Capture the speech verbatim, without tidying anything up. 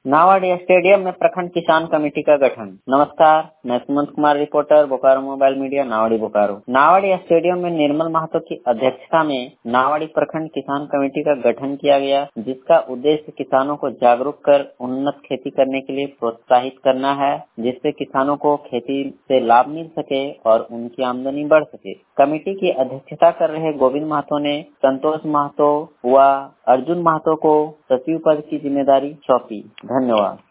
नावाडी stadium में प्रखंड किसान कमेटी का गठन। नमस्कार, मैं Sumant Kumar, reporter, Bokaro mobile media, Nawadih Bokaro. Nawadih stadium में निर्मल महतो की अध्यक्षता में नावाडी प्रखंड किसान कमेटी का गठन किया गया, जिसका उद्देश्य किसानों को जागरूक कर उन्नत खेती करने के लिए प्रोत्साहित करना है, जिससे किसानों को खेती से लाभ मिल सके और उनकी आमदनी बढ़ सके। कमेटी की अध्यक्षता कर रहे गोविंद महतो ने संतोष महतो व अर्जुन महतो को सचिव पद की जिम्मेदारी सौंपी। धन्यवाद।